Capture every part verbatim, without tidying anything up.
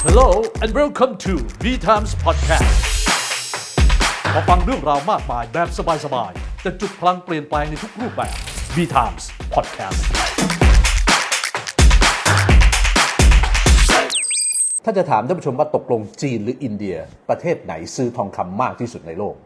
Hello and welcome to V Times Podcast มาฟังเรื่องราวมากมายแบบสบายๆแต่จุดพลังเปลี่ยนแปลงในทุกรูปแบบ V Times Podcast ถ้าจะถามท่านผู้ชมว่าตกลงจีนหรืออินเดียประเทศไหนซื้อทองคำมากที่สุดในโลก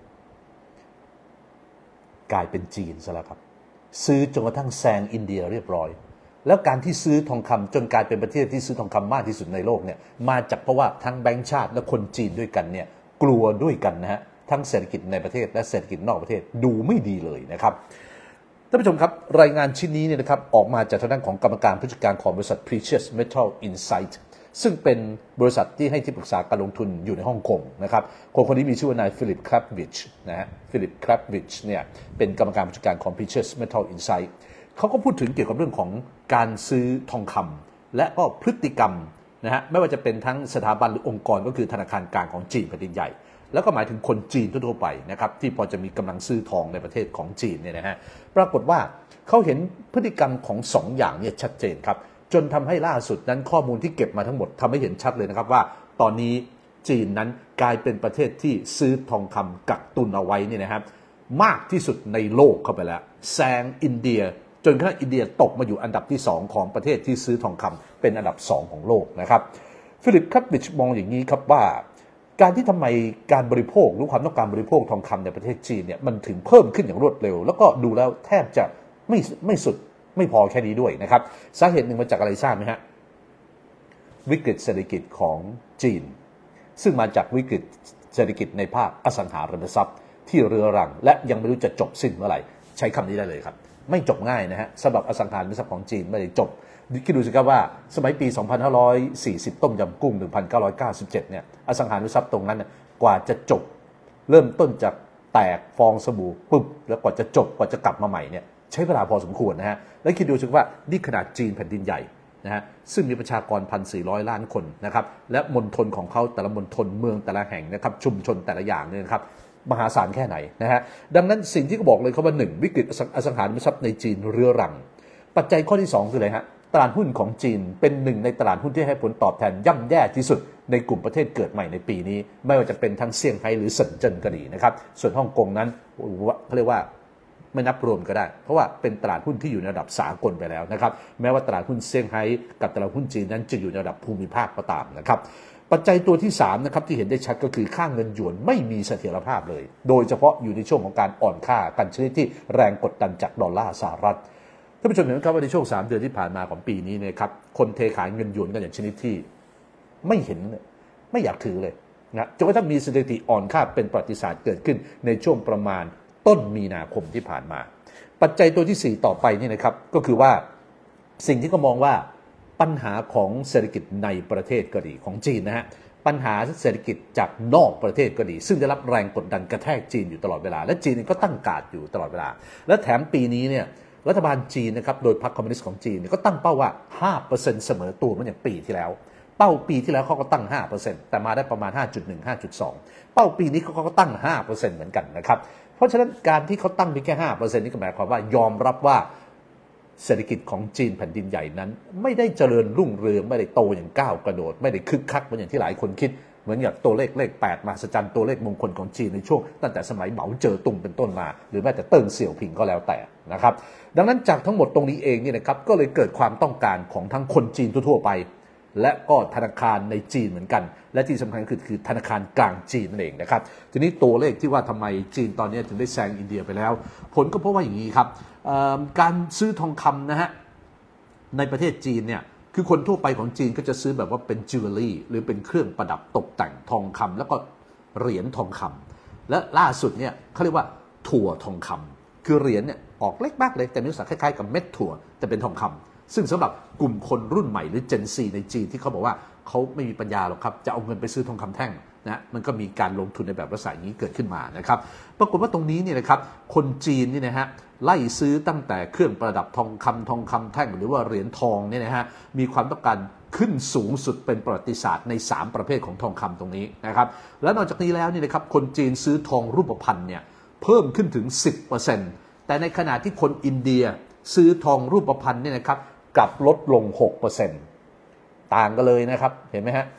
กลายเป็นจีนซะแล้วครับซื้อจนกระทั่งแซงอินเดียเรียบร้อยแล้วการที่ซื้อทองคำจนกลายเป็นประเทศที่ซื้อทองคำมากที่สุดในโลกเนี่ยมาจากเพราะว่าทั้งแบงก์ชาติและคนจีนด้วยกันเนี่ยกลัวด้วยกันนะฮะทั้งเศรษฐกิจในประเทศและเศรษฐกิจนอกประเทศดูไม่ดีเลยนะครับท่านผู้ชมครับรายงานชิ้นนี้เนี่ยนะครับออกมาจากทางด้านของกรรมการผู้จัดการของบริษัท Precious Metal Insight ซึ่งเป็นบริษัทที่ให้ที่ปรึกษาการลงทุนอยู่ในฮ่องกงนะครับคนคนนี้มีชื่อว่านายฟิลิปคราฟวิชนะฮะฟิลิปคราฟวิชเนี่ยเป็นกรรมการผู้จัดการของ Precious Metal Insightเขาก็พูดถึงเกี่ยวกับเรื่องของการซื้อทองคำและก็พฤติกรรมนะฮะไม่ว่าจะเป็นทั้งสถาบันหรือองค์กรก็คือธนาคารกลางของจีนแผ่นดินใหญ่แล้วก็หมายถึงคนจีนทั่วไปนะครับที่พอจะมีกำลังซื้อทองในประเทศของจีนเนี่ยนะฮะปรากฏว่าเขาเห็นพฤติกรรมของสองอย่างเนี่ยชัดเจนครับจนทำให้ล่าสุดนั้นข้อมูลที่เก็บมาทั้งหมดทำให้เห็นชัดเลยนะครับว่าตอนนี้จีนนั้นกลายเป็นประเทศที่ซื้อทองคำกักตุนเอาไว้นี่นะครับมากที่สุดในโลกเข้าไปแล้วแซงอินเดียจนกระทั่งอินเดียตกมาอยู่อันดับที่สองของประเทศที่ซื้อทองคำเป็นอันดับสองของโลกนะครับฟิลิปคราฟวิชมองอย่างนี้ครับว่าการที่ทำไมการบริโภคหรือความต้องการบริโภคทองคำในประเทศจีนเนี่ยมันถึงเพิ่มขึ้นอย่างรวดเร็วแล้วก็ดูแล้วแทบจะไม่ไม่สุดไม่พอแค่นี้ด้วยนะครับสาเหตุหนึ่งมาจากอะไรทราบไหมฮะวิกฤตเศรษฐกิจของจีนซึ่งมาจากวิกฤตเศรษฐกิจในภาคอสังหาริมทรัพย์ที่เรื้อรังและยังไม่รู้จะจบสิ้นเมื่อไหร่ใช้คำนี้ได้เลยครับไม่จบง่ายนะฮะสำหรับอสังหาริมทรัพย์ของจีนไม่ได้จบคิดดูสิครับว่าสมัยปี สองพันห้าร้อยสี่สิบ ต้มยำกุ้ง หนึ่งพันเก้าร้อยเก้าสิบเจ็ด เนี่ยอสังหาริมทรัพย์ตรงนั้นกว่าจะจบเริ่มต้นจากแตกฟองสบู่ปุ๊บแล้วกว่าจะจบกว่าจะกลับมาใหม่เนี่ยใช้เวลาพอสมควรนะฮะแล้วคิดดูสิว่านี่ขนาดจีนแผ่นดินใหญ่นะฮะซึ่งมีประชากร หนึ่งพันสี่ร้อย ล้านคนนะครับและมณฑลของเขาแต่ละมณฑลเมืองแต่ละแห่งนะครับชุมชนแต่ละอย่างเนี่ยนะครับมหาศาลแค่ไหนนะฮะดังนั้นสิ่งที่เขาบอกเลยเขาว่าหนึ่งวิกฤตอสังหาริมทรัพย์ในจีนเรื้อรังปัจจัยข้อที่สองคืออะไรฮะตลาดหุ้นของจีนเป็นหนึ่งในตลาดหุ้นที่ให้ผลตอบแทนย่ำแย่ที่สุดในกลุ่มประเทศเกิดใหม่ในปีนี้ไม่ว่าจะเป็นทั้งเซี่ยงไฮ้หรือเซินเจิ้นก็ดีนะครับส่วนฮ่องกงนั้นเขาเรียกว่าไม่นับรวมก็ได้เพราะว่าเป็นตลาดหุ้นที่อยู่ในระดับสากลไปแล้วนะครับแม้ว่าตลาดหุ้นเซี่ยงไฮ้กับตลาดหุ้นจีนนั้นจะอยู่ในระดับภูมิภาคก็ตามนะครับปัจจัยตัวที่สามนะครับที่เห็นได้ชัดก็คือค่าเงินหยวนไม่มีเสถียรภาพเลยโดยเฉพาะอยู่ในช่วงของการอ่อนค่ากันชนิดที่แรงกดดันจากดอลลาร์สหรัฐท่านผู้ชมเห็นไหมครับว่าในช่วงสามเดือนที่ผ่านมาของปีนี้เนี่ยครับคนเทขายเงินหยวนกันอย่างชนิดที่ไม่เห็นไม่อยากถือเลยนะจนกระทั่งมีสถิติอ่อนค่าเป็นประวัติศาสตร์เกิดขึ้นในช่วงประมาณต้นมีนาคมที่ผ่านมาปัจจัยตัวที่สี่ต่อไปนี่นะครับก็คือว่าสิ่งที่เขามองว่าปัญหาของเศรษฐกิจในประเทศก็ดีของจีนนะฮะปัญหาเศรษฐกิจจากนอกประเทศก็ดีซึ่งได้รับแรงกดดันกระแทกจีนอยู่ตลอดเวลาและจีนก็ตั้งการ์ดอยู่ตลอดเวลาและแถมปีนี้เนี่ยรัฐบาลจีนนะครับโดยพรรคคอมมิวนิสต์ของจีนก็ตั้งเป้าว่า ห้าเปอร์เซ็นต์ เสมอตัวเหมือนอย่างปีที่แล้วเป้าปีที่แล้วเขาก็ตั้ง ห้าเปอร์เซ็นต์ แต่มาได้ประมาณ ห้าจุดหนึ่ง ห้าจุดสอง เป้าปีนี้เขาก็ตั้ง ห้าเปอร์เซ็นต์ เหมือนกันนะครับเพราะฉะนั้นการที่เขาตั้งเพียงแค่ ห้าเปอร์เซ็นต์ นี่ก็หมายความว่ายอมรับว่าเศรษฐกิจของจีนแผ่นดินใหญ่นั้นไม่ได้เจริญรุ่งเรืองไม่ได้โตอย่างก้าวกระโดดไม่ได้คึกคักเหมือนอย่างที่หลายคนคิดเหมือนอย่างตัวเลขเลขแปดมหัศจรรย์ตัวเลขมงคลของจีนในช่วงตั้งแต่สมัยเหมาเจ๋อตุงเป็นต้นมาหรือแม้แต่เติ้งเสี่ยวผิงก็แล้วแต่นะครับดังนั้นจากทั้งหมดตรงนี้เองนี่นะครับก็เลยเกิดความต้องการของทั้งคนจีนทั่วๆไปและก็ธนาคารในจีนเหมือนกันและที่สำคัญคือคือธนาคารกลางจีนนั่นเองนะครับทีนี้ตัวเลขที่ว่าทำไมจีนตอนนี้ถึงได้แซงอินเดียไปแล้วผลก็เพราะว่าอย่างนี้ครับการซื้อทองคำนะฮะในประเทศจีนเนี่ยคือคนทั่วไปของจีนก็จะซื้อแบบว่าเป็นจิวเวลรี่หรือเป็นเครื่องประดับตกแต่งทองคำแล้วก็เหรียญทองคำและล่าสุดเนี่ยเขาเรียกว่าถั่วทองคำคือเหรียญเนี่ยออกเล็กมากเลยแต่มีลักษณะคล้ายๆกับเม็ดถั่วแต่เป็นทองคำซึ่งสำหรับกลุ่มคนรุ่นใหม่หรือ Gen ซี ในจีนที่เขาบอกว่าเขาไม่มีปัญญาหรอกครับจะเอาเงินไปซื้อทองคำแท่งนะมันก็มีการลงทุนในแบบลักษณะนี้เกิดขึ้นมานะครับปรากฏว่าตรงนี้เนี่ยนะครับคนจีนนี่นะฮะไล่ซื้อตั้งแต่เครื่องประดับทองคำทองคำแท่งหรือว่าเหรียญทองเนี่ยนะฮะมีความต้องการขึ้นสูงสุดเป็นประวัติศาสตร์ในสามประเภทของทองคำตรงนี้นะครับและนอกจากนี้แล้วนี่นะครับคนจีนซื้อทองรูปพรรณเนี่ยเพิ่มขึ้นถึง สิบเปอร์เซ็นต์ แต่ในขณะที่คนอินเดียซื้อทองรูปพรรณเนี่ยนะครับกลับลดลง หกเปอร์เซ็นต์ ต่างกันเลยนะครับเห็นไหมฮะ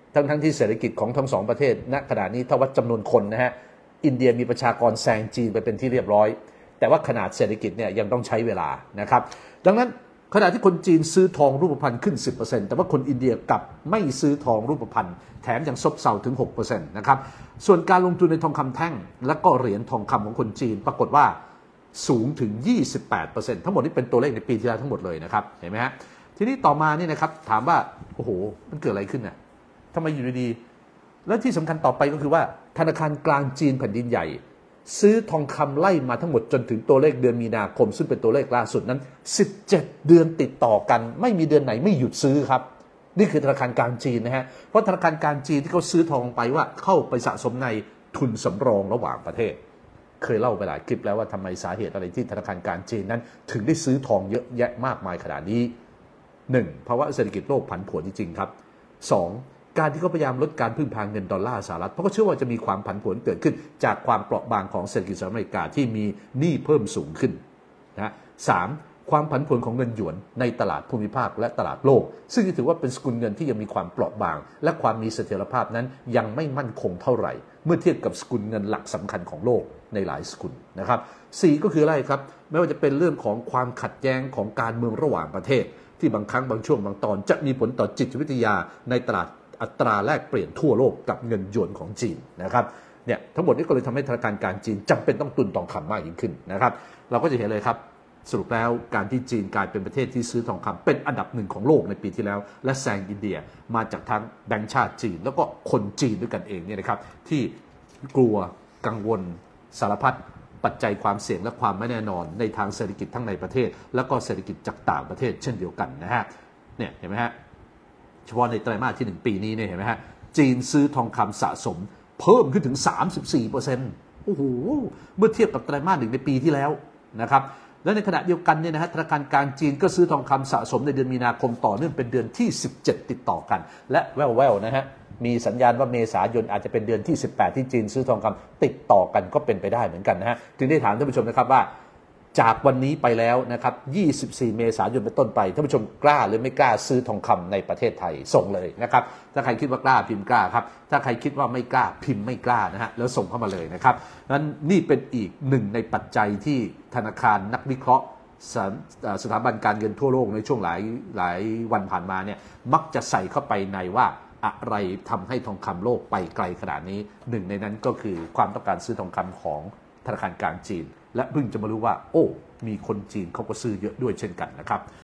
ทั้งทั้งที่เศรษฐกิจของทั้งสองประเทศณขณะนี้ถ้าวัดจำนวนคนนะฮะอินเดียมีประชากรแซงจีนไปเป็นที่เรียบร้อยแต่ว่าขนาดเศรษฐกิจเนี่ยยังต้องใช้เวลานะครับดังนั้นขณะที่คนจีนซื้อทองรูปพรรณขึ้น สิบเปอร์เซ็นต์ แต่ว่าคนอินเดียกลับไม่ซื้อทองรูปพรรณแถมยังซบเซาถึง หกเปอร์เซ็นต์ นะครับส่วนการลงทุนในทองคำแท่งและก็เหรียญทองคำของคนจีนปรากฏว่าสูงถึง ยี่สิบแปดเปอร์เซ็นต์ ทั้งหมดนี้เป็นตัวเลขในปีที่แล้วทั้งหมดเลยนะครับเห็นไหมฮะทีนี้ต่อมานี่นะครับถามว่าโอ้โหมันเกิดอะไรขึ้นน่ะทำไมอยู่ดีๆและที่สำคัญต่อไปก็คือว่าธนาคารกลางจีนแผ่นดินใหญ่ซื้อทองคำไล่มาทั้งหมดจนถึงตัวเลขเดือนมีนาคมซึ่งเป็นตัวเลขล่าสุดนั้นสิบเจ็ดเดือนติดต่อกันไม่มีเดือนไหนไม่หยุดซื้อครับนี่คือธนาคารกลางจีนนะฮะเพราะธนาคารกลางจีนที่เขาซื้อทองไปว่าเข้าไปสะสมในทุนสำรองระหว่างประเทศเคยเล่าไปหลายคลิปแล้วว่าทำไมสาเหตุอะไรที่ธนาคารกลางจีนนั้นถึงได้ซื้อทองเยอะแยะมากมายขนาดนี้หนึ่งภาวะเศรษฐกิจโลกผันผวนจริงๆครับสองการที่เขาพยายามลดการพึ่งพาเงินดอลลาร์สหรัฐเพราะเขาเชื่อว่าจะมีความผันผวนเกิดขึ้นจากความเปราะบางของเศรษฐกิจสหรัฐอเมริกาที่มีหนี้เพิ่มสูงขึ้นนะสามความผันผวนของเงินหยวนในตลาดภูมิภาคและตลาดโลกซึ่งถือว่าเป็นสกุลเงินที่ยังมีความเปราะบางและความมีเสถียรภาพนั้นยังไม่มั่นคงเท่าไหร่เมื่อเทียบกับสกุลเงินหลักสำคัญของโลกในหลายสกุลนะครับสี่ก็คืออะไรครับไม่ว่าจะเป็นเรื่องของความขัดแย้งของการเมืองระหว่างประเทศที่บางครั้งบางช่วงบางตอนจะมีผลต่อจิตวิทยาในตลาดอัตราแลกเปลี่ยนทั่วโลกกับเงินหยวนของจีนนะครับเนี่ยทั้งหมดนี้ก็เลยทำให้ธนาคารกลางจีนจำเป็นต้องตุนทองคำมากยิ่งขึ้นนะครับเราก็จะเห็นเลยครับสรุปแล้วการที่จีนกลายเป็นประเทศที่ซื้อทองคำเป็นอันดับหนึ่งของโลกในปีที่แล้วและแซงอินเดียมาจากทั้งแบงก์ชาติจีนแล้วก็คนจีนด้วยกันเองเนี่ยนะครับที่กลัวกังวลสารพัดปัจจัยความเสี่ยงและความไม่แน่นอนในทางเศรษฐกิจทั้งในประเทศแล้วก็เศรษฐกิจจากต่างประเทศเช่นเดียวกันนะฮะเนี่ยเห็นไหมฮะเฉพาะในไตรมาสที่หนึ่งปีนี้เนี่ยเห็นไหมฮะจีนซื้อทองคำสะสมเพิ่มขึ้นถึง สามสิบสี่เปอร์เซ็นต์ โอ้โหเมื่อเทียบกับไตรมาสหนึ่งในปีที่แล้วนะครับและในขณะเดียวกันเนี่ยนะฮะธนาคารกลางจีนก็ซื้อทองคำสะสมในเดือนมีนาคมต่อเนื่องเป็นเดือนที่สิบเจ็ดติดต่อกันและแว่วๆนะฮะมีสัญญาณว่าเมษายนอาจจะเป็นเดือนที่สิบแปดที่จีนซื้อทองคำติดต่อกันก็เป็นไปได้เหมือนกันนะฮะจึงได้ถามท่านผู้ชมนะครับว่าจากวันนี้ไปแล้วนะครับยี่สิบสี่เมษายนเป็นต้นไปท่านผู้ชมกล้าหรือไม่กล้าซื้อทองคำในประเทศไทยส่งเลยนะครับถ้าใครคิดว่ากล้าพิมพ์กล้าครับถ้าใครคิดว่าไม่กล้าพิมพ์ไม่กล้านะฮะแล้วส่งเข้ามาเลยนะครับนั้นนี่เป็นอีกหนึ่งในปัจจัยที่ธนาคารนักวิเคราะห์สถาบันการเงินทั่วโลกในช่วงหลายหลายวันผ่านมาเนี่ยมักจะใส่เข้าไปในว่าอะไรทำให้ทองคำโลกไปไกลขนาดนี้หนึ่งในนั้นก็คือความต้องการซื้อทองคำของธนาคารกลางจีนและเพิ่งจะมารู้ว่าโอ้มีคนจีนเขาก็ซื้อเยอะด้วยเช่นกันนะครับ